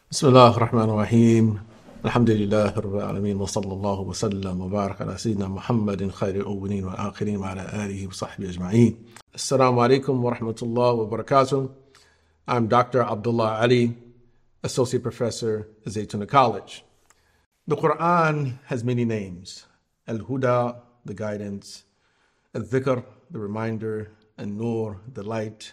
بسم الله الرحمن الرحيم الحمد لله رب العالمين وصلى الله وسلم وبارك على سيدنا محمد خير الأولين والآخرين وعلى آله وصحبه أجمعين. Assalamu alaikum wa rahmatullahi wa barakatuh. I'm Dr. Abdullah Ali, Associate Professor at Zaytuna College. The Quran has many names. Al-Huda, the guidance. Al-Dhikr, the reminder. Al-Nur, the light.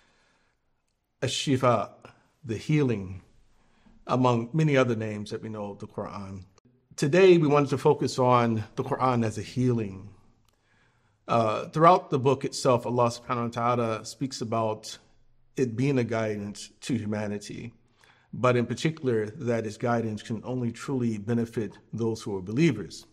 Al-Shifa, the healing, among many other names that we know of the Quran. Today, we wanted to focus on the Quran as a healing. Throughout the book itself, Allah subhanahu wa ta'ala speaks about it being a guidance to humanity, but in particular, that its guidance can only truly benefit those who are believers.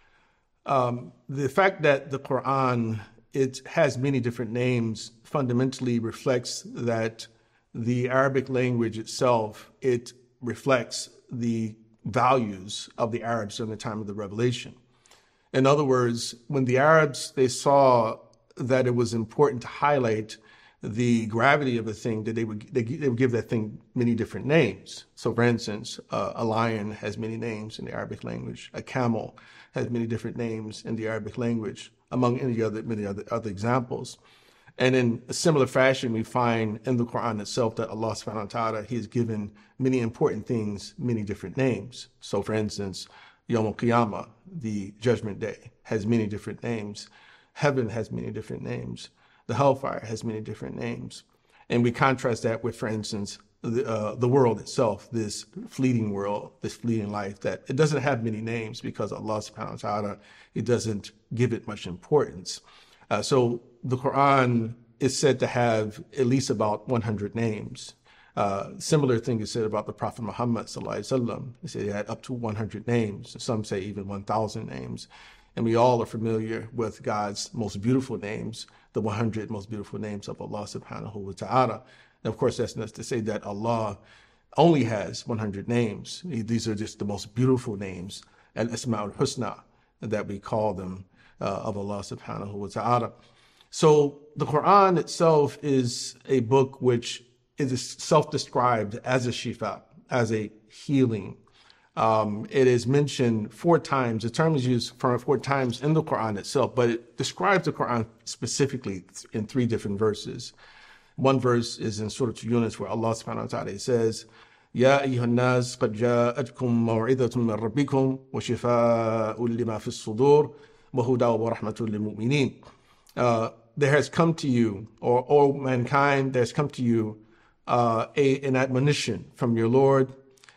The fact that the Quran, it has many different names, fundamentally reflects that the Arabic language itself, it reflects the values of the Arabs during the time of the revelation. In other words, when the Arabs, they saw that it was important to highlight the gravity of a thing, that they would give that thing many different names. So for instance, a lion has many names in the Arabic language. A camel has many different names in the Arabic language, among many other examples. And in a similar fashion, we find in the Quran itself that Allah subhanahu wa ta'ala, He has given many important things many different names. So for instance, Yawm al-Qiyamah, the judgment day, has many different names. Heaven has many different names. The hellfire has many different names. And we contrast that with, for instance, the world itself, this fleeting world, this fleeting life, that it doesn't have many names because Allah subhanahu wa ta'ala, He doesn't give it much importance. So the Quran is said to have at least about 100 names. Similar thing is said about the Prophet Muhammad sallallahu alaihi wasallam. They say he had up to 100 names. Some say even 1,000 names. And we all are familiar with God's most beautiful names, the 100 most beautiful names of Allah subhanahu wa ta'ala. And of course, that's not to say that Allah only has 100 names. These are just the most beautiful names, al-Asma'ul Husna, that we call them, of Allah subhanahu wa ta'ala. So the Quran itself is a book which is self-described as a shifa, as a healing. It is mentioned 4 times. The term is used 4 times in the Quran itself, but it describes the Quran specifically in 3 different verses. One verse is in Surah Yunus, where Allah subhanahu wa ta'ala says, Ya ayyuhan nas qad ja'atkum maw'idatun min rabbikum wa shifa'un lima fi as-sudur wa huda wa rahmatun lil mu'minin. There has come to you, or mankind, there has come to you an admonition from your Lord,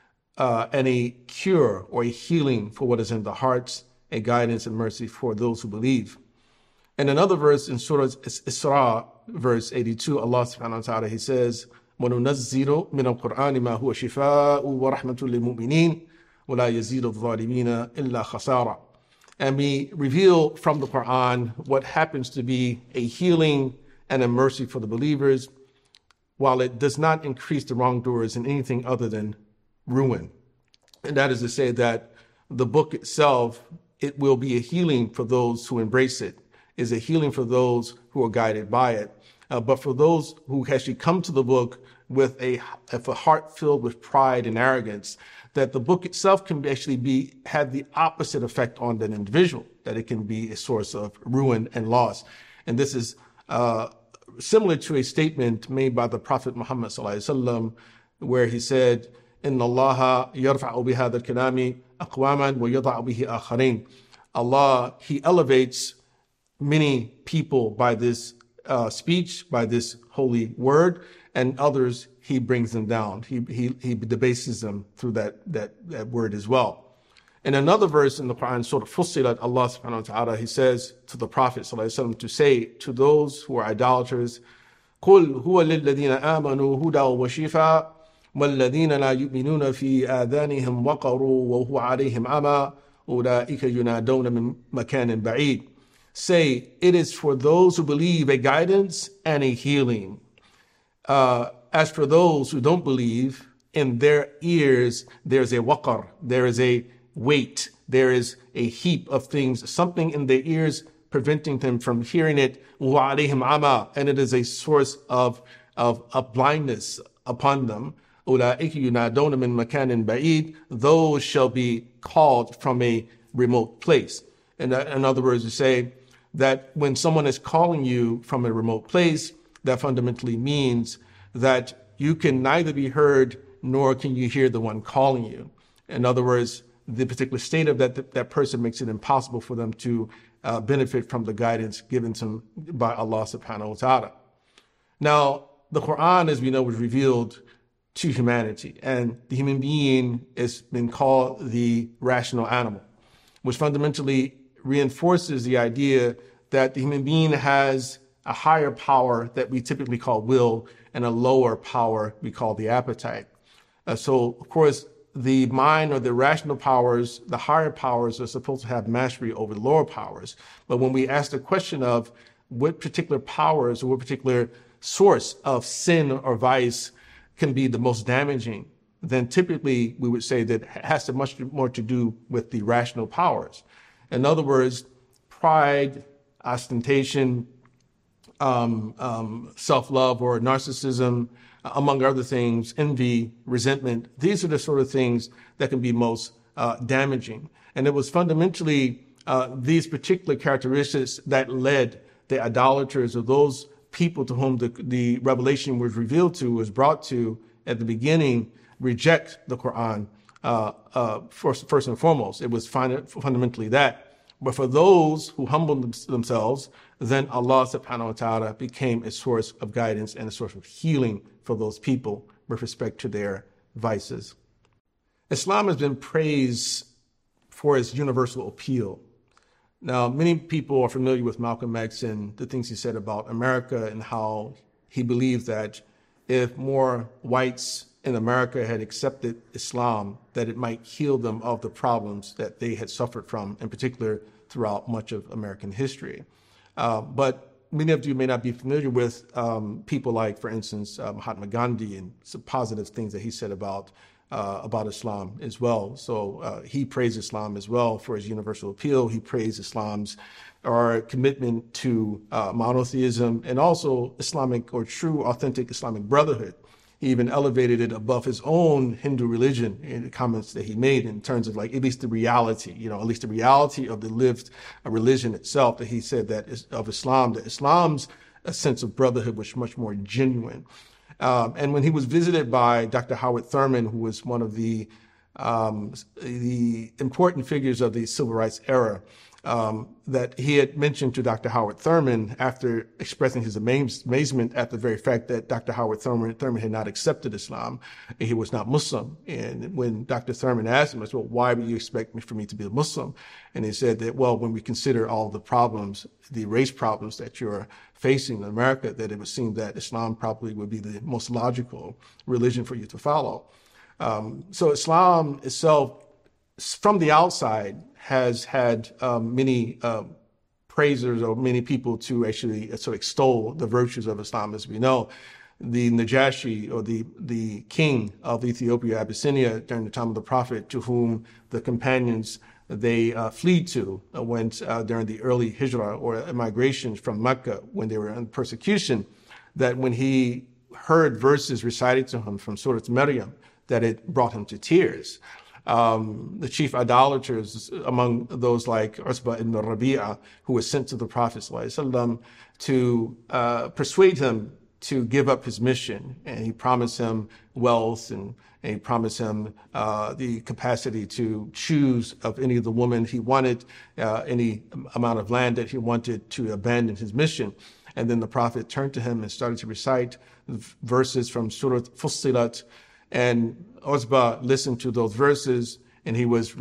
and a cure or a healing for what is in the hearts, a guidance and mercy for those who believe. And another verse in Surah Isra, verse 82, Allah subhanahu wa ta'ala, He says, وَنُنَزِّلُ مِنَ الْقُرْآنِ مَا هُوَ شِفَاءٌ وَرَحْمَةٌ لِلْمُؤْمِنِينَ وَلَا يَزِيدُ الظَّالِمِينَ إِلَّا خَسَارًا. And we reveal from the Quran what happens to be a healing and a mercy for the believers, while it does not increase the wrongdoers in anything other than ruin. And that is to say that the book itself, it will be a healing for those who embrace it, is a healing for those who are guided by it. But for those who actually come to the book with a heart filled with pride and arrogance, that the book itself can actually have the opposite effect on that individual, that it can be a source of ruin and loss. And this is similar to a statement made by the Prophet Muhammad sallallahu alaihi wasallam, where he said, "Inna Allah yarfa'u bihadha al-kalami aqwaman wa yada'u bihi akharin." Allah, He elevates many people by this speech, by this holy word, and others He brings them down. He debases them through that word as well. In another verse in the Quran, Surah Fussilat, Allah subhanahu wa ta'ala, He says to the Prophet sallallahu alaihi wasallam to say to those who are idolaters, قُلْ هُوَ لِلَّذِينَ آمَنُوا هُدًى وَشِفَاءٌ وَالَّذِينَ لَا يُؤْمِنُونَ فِي آذَانِهِمْ وَقَرٌ وَهُوَ عَلَيْهِمْ عَمًى أُولَٰئِكَ يُنَادَوْنَ مِن مَكَانٍ بَعِيدٍ. Say, it is for those who believe a guidance and a healing. As for those who don't believe, in their ears there's a waqar, there is a weight, there is a heap of things, something in their ears preventing them from hearing it. وَعَلَيْهِمْ عَمًى, and it is a source of blindness upon them. أُولَٰئِكَ يُنَادَوْنَ مِن مَكَانٍ بَعِيدٍ. Those shall be called from a remote place. In other words, to say that when someone is calling you from a remote place, that fundamentally means that you can neither be heard nor can you hear the one calling you. In other words, the particular state of that person makes it impossible for them to benefit from the guidance given to them by Allah subhanahu wa ta'ala. Now, the Quran, as we know, was revealed to humanity, and the human being has been called the rational animal, which fundamentally reinforces the idea that the human being has a higher power that we typically call will and a lower power we call the appetite. So, of course, the mind or the rational powers, the higher powers, are supposed to have mastery over the lower powers. But when we ask the question of what particular powers or what particular source of sin or vice can be the most damaging, then typically we would say that it has much more to do with the rational powers. In other words, pride, ostentation, self-love or narcissism, among other things, envy, resentment. These are the sort of things that can be most damaging. And it was fundamentally these particular characteristics that led the idolaters, or those people to whom the revelation was revealed to, was brought to at the beginning, reject the Quran first and foremost. It was fundamentally that. But for those who humbled themselves, then Allah subhanahu wa ta'ala became a source of guidance and a source of healing for those people with respect to their vices. Islam has been praised for its universal appeal. Now, many people are familiar with Malcolm X and the things he said about America and how he believed that if more whites in America had accepted Islam, that it might heal them of the problems that they had suffered from, in particular throughout much of American history. But many of you may not be familiar with people like, for instance, Mahatma Gandhi and some positive things that he said about Islam as well. So he praised Islam as well for its universal appeal. He praised Islam's commitment to monotheism and also Islamic or true authentic Islamic brotherhood. He even elevated it above his own Hindu religion in the comments that he made in terms of like at least the reality, at least the reality of the lived religion itself, that he said that is of Islam, that Islam's a sense of brotherhood was much more genuine. And when he was visited by Dr. Howard Thurman, who was one of the important figures of the civil rights era, that he had mentioned to Dr. Howard Thurman after expressing his amazement at the very fact that Dr. Howard Thurman had not accepted Islam. He was not Muslim. And when Dr. Thurman asked him, I said, well, why would you expect me for me to be a Muslim? And he said that, well, when we consider all the problems, the race problems that you're facing in America, that it would seem that Islam probably would be the most logical religion for you to follow. So Islam itself, from the outside, has had many praisers or many people to actually sort of extol the virtues of Islam. As we know, the Najashi, or the king of Ethiopia, Abyssinia, during the time of the Prophet, to whom the companions they fled to went during the early hijrah or migration from Mecca when they were in persecution, that when he heard verses recited to him from Surah Maryam, that it brought him to tears. The chief idolaters, among those like Utbah ibn Rabi'ah, who was sent to the Prophet ﷺ to persuade him to give up his mission. And he promised him wealth and he promised him the capacity to choose of any of the women he wanted, any amount of land that he wanted to abandon his mission. And then the Prophet turned to him and started to recite verses from Surah Fussilat. And Utbah listened to those verses, and he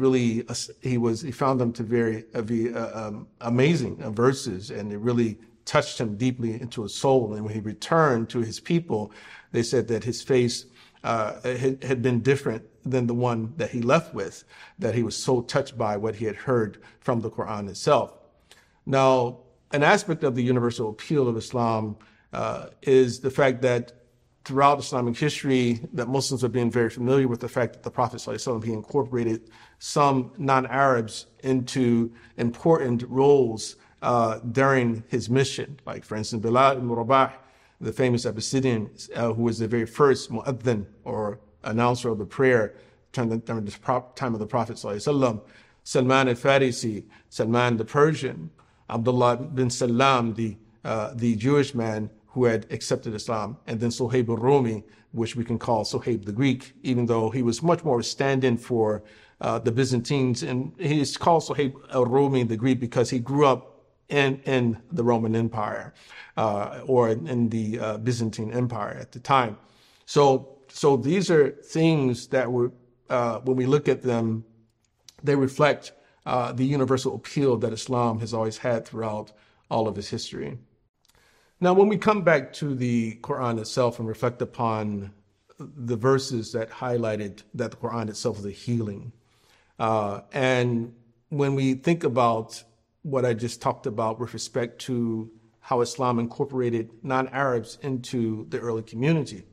found them to be very amazing verses, and it really touched him deeply into his soul. And when he returned to his people, they said that his face had been different than the one that he left with, that he was so touched by what he had heard from the Quran itself. Now, an aspect of the universal appeal of Islam is the fact that throughout Islamic history, that Muslims have been very familiar with the fact that the Prophet ﷺ, he incorporated some non-Arabs into important roles during his mission. Like, for instance, Bilal ibn Rabah, the famous Abyssinian, who was the very first mu'adhin or announcer of the prayer during the time of the Prophet ﷺ, Salman al-Farisi, Salman the Persian, Abdullah bin Salam, the Jewish man who had accepted Islam, and then Suhaib al-Rumi, which we can call Suhaib the Greek, even though he was much more a stand-in for the Byzantines. And he's called Suhaib al-Rumi the Greek because he grew up in the Roman Empire or in the Byzantine Empire at the time. So these are things that were, when we look at them, they reflect the universal appeal that Islam has always had throughout all of its history. Now, when we come back to the Quran itself and reflect upon the verses that highlighted that the Quran itself is a healing, and when we think about what I just talked about with respect to how Islam incorporated non-Arabs into the early community,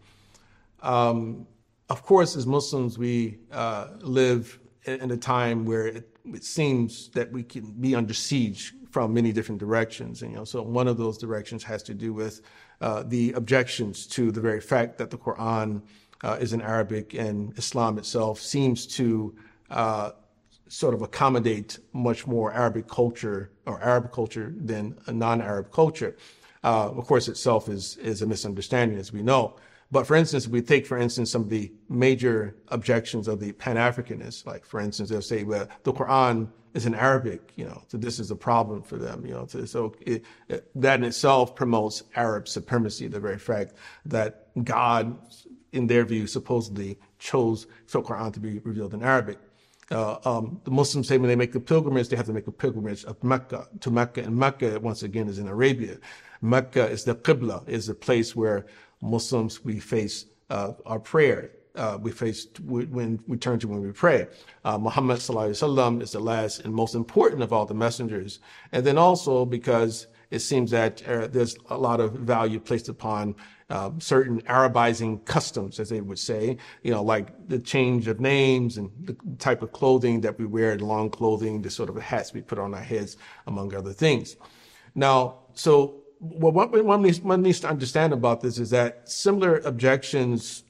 of course, as Muslims, we live in a time where it seems that we can be under siege from many different directions. And, so one of those directions has to do with the objections to the very fact that the Quran is in Arabic, and Islam itself seems to sort of accommodate much more Arabic culture or Arab culture than a non-Arab culture. Of course, itself is a misunderstanding, as we know. But for instance, we take, for instance, some of the major objections of the Pan-Africanists, like, for instance, they'll say, well, the Quran is in Arabic, so this is a problem for them, so that in itself promotes Arab supremacy, the very fact that God, in their view, supposedly chose the Quran to be revealed in Arabic. The Muslims say when they make the pilgrimage, they have to make a pilgrimage of Mecca to Mecca, and Mecca, once again, is in Arabia. Mecca is the Qibla, is the place where Muslims, we face our prayer. We face when we turn to when we pray. Muhammad sallallahu alaihi wasallam is the last and most important of all the messengers. And then also because it seems that there's a lot of value placed upon certain Arabizing customs, as they would say, like the change of names and the type of clothing that we wear, the long clothing, the sort of hats we put on our heads, among other things. Now, so what one needs to understand about this is that similar objections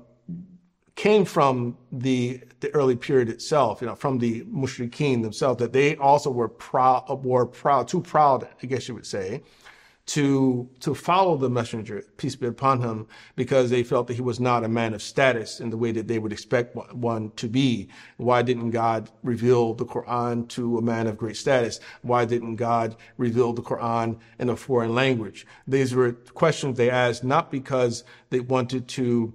came from the early period itself, from the mushrikeen themselves, that they also were too proud, I guess you would say, to follow the messenger, peace be upon him, because they felt that he was not a man of status in the way that they would expect one to be. Why didn't God reveal the Quran to a man of great status? Why didn't God reveal the Quran in a foreign language? These were questions they asked not because they wanted to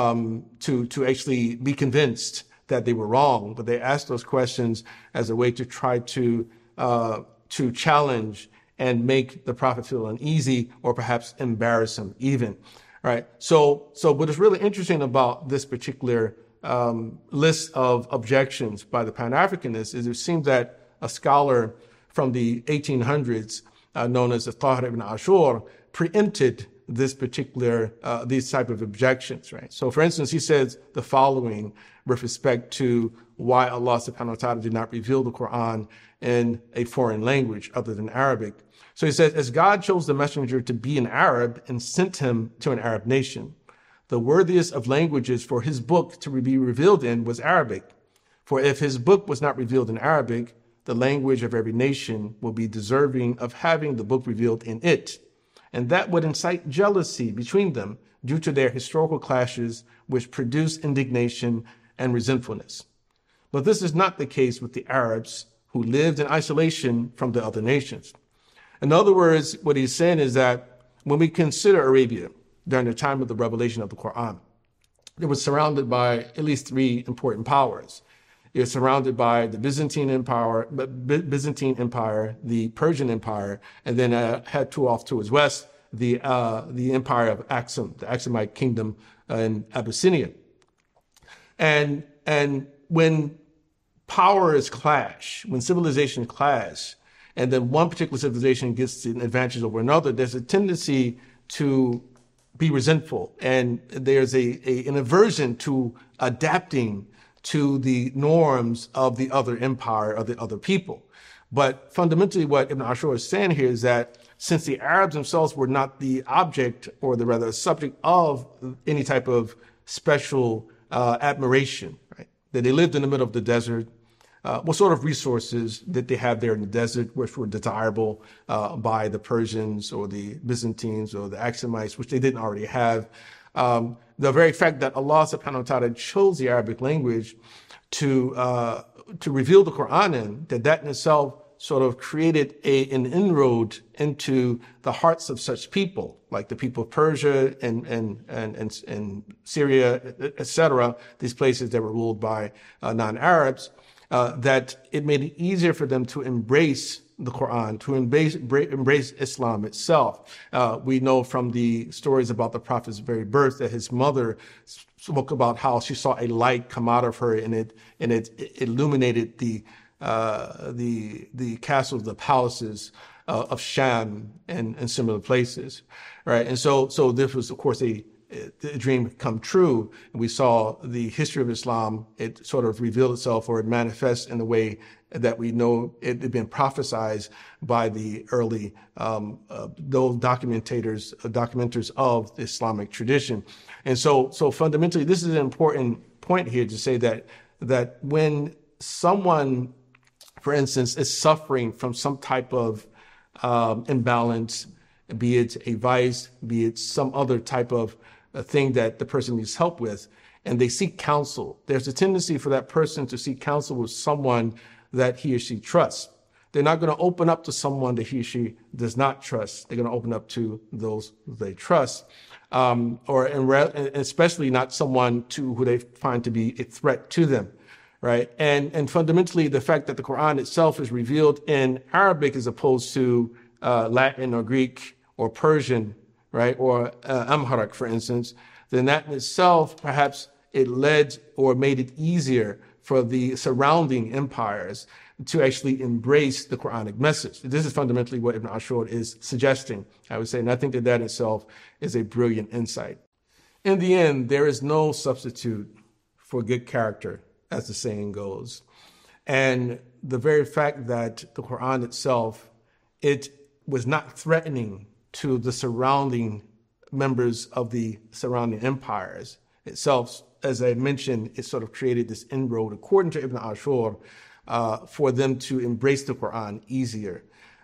actually be convinced that they were wrong, but they asked those questions as a way to try to challenge and make the Prophet feel uneasy or perhaps embarrass him even, right? So what is really interesting about this particular list of objections by the Pan-Africanists is it seems that a scholar from the 1800s known as Tahir ibn Ashur preempted this particular, these type of objections, right? So for instance, he says the following with respect to why Allah subhanahu wa ta'ala did not reveal the Quran in a foreign language other than Arabic. So he says, as God chose the messenger to be an Arab and sent him to an Arab nation, the worthiest of languages for his book to be revealed in was Arabic. For if his book was not revealed in Arabic, the language of every nation will be deserving of having the book revealed in it. And that would incite jealousy between them due to their historical clashes, which produce indignation and resentfulness. But this is not the case with the Arabs who lived in isolation from the other nations. In other words, what he's saying is that when we consider Arabia during the time of the revelation of the Quran, it was surrounded by at least three important powers. It was surrounded by the Byzantine Empire, the Persian Empire, and then had off to its west, the Empire of Aksum, the Aksumite Kingdom in Abyssinia. And when powers clash, when civilizations clash, and then one particular civilization gets an advantage over another, there's a tendency to be resentful, and there's an aversion to adapting to the norms of the other empire, of the other people. But fundamentally, what Ibn Ashur is saying here is that since the Arabs themselves were not the object, or the rather subject of any type of special admiration, right? That they lived in the middle of the desert. What sort of resources did they have there in the desert, which were desirable by the Persians or the Byzantines or the Axumites, which they didn't already have? The very fact that Allah subhanahu wa ta'ala chose the Arabic language to reveal the Quran in, that in itself sort of created an inroad into the hearts of such people, like the people of Persia and Syria, etc., these places that were ruled by non-Arabs, that it made it easier for them to embrace the Quran, to embrace Islam itself. We know from the stories about the Prophet's very birth that his mother spoke about how she saw a light come out of her, and it illuminated the castles, the palaces of Sham and similar places, right? And so this was, of course, a dream come true. And we saw the history of Islam, it sort of revealed itself, or it manifests in the way that we know it had been prophesied by the early those documenters of the Islamic tradition. And so fundamentally, this is an important point here to say that when someone, for instance, is suffering from some type of imbalance, be it a vice, be it some other type of thing that the person needs help with, and they seek counsel, there's a tendency for that person to seek counsel with someone that he or she trusts. They're not going to open up to someone that he or she does not trust. They're going to open up to those they trust, or especially not someone who they find to be a threat to them. Right. And fundamentally, the fact that the Quran itself is revealed in Arabic as opposed to Latin or Greek or Persian, right, or Amharic, for instance, then that in itself, perhaps it led or made it easier for the surrounding empires to actually embrace the Quranic message. This is fundamentally what Ibn Ashur is suggesting, I would say. And I think that itself is a brilliant insight. In the end, there is no substitute for good character, as the saying goes. And the very fact that the Quran itself, it was not threatening to the surrounding members of the surrounding empires itself, as I mentioned, it sort of created this inroad, according to Ibn Ashur, for them to embrace the Quran easier.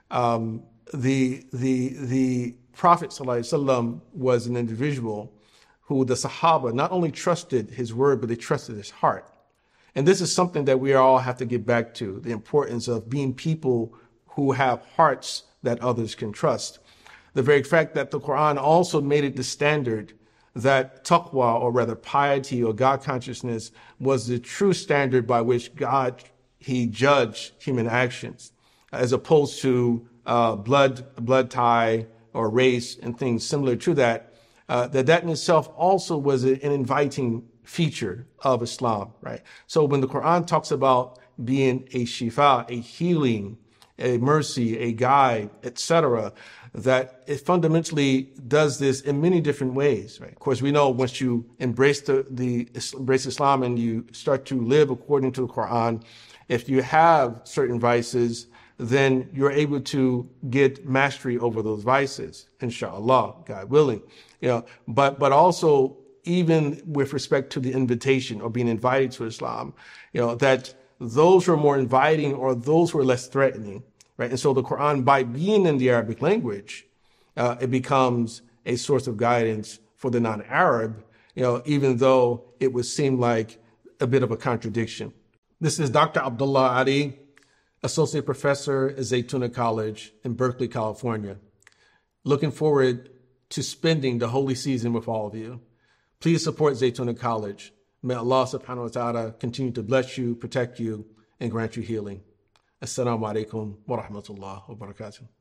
The Prophet ﷺ was an individual who the Sahaba not only trusted his word, but they trusted his heart. And this is something that we all have to get back to, the importance of being people who have hearts that others can trust. The very fact that the Quran also made it the standard that taqwa, or rather piety or God consciousness, was the true standard by which he judged human actions, as opposed to blood tie or race and things similar to that. That in itself also was an inviting feature of Islam, right? So when the Quran talks about being a shifa, a healing, a mercy, a guide, etc., that it fundamentally does this in many different ways, right? Of course, we know once you embrace embrace Islam and you start to live according to the Quran, if you have certain vices, then you're able to get mastery over those vices, inshallah, God willing. But also, even with respect to the invitation or being invited to Islam, that those who are more inviting or those who are less threatening, right? And so the Quran, by being in the Arabic language, it becomes a source of guidance for the non-Arab, even though it would seem like a bit of a contradiction. This is Dr. Abdullah Ali, Associate Professor at Zaytuna College in Berkeley, California. Looking forward to spending the holy season with all of you. Please support Zaytuna College. May Allah subhanahu wa ta'ala continue to bless you, protect you, and grant you healing. Assalamu alaikum wa rahmatullah wa barakatuh.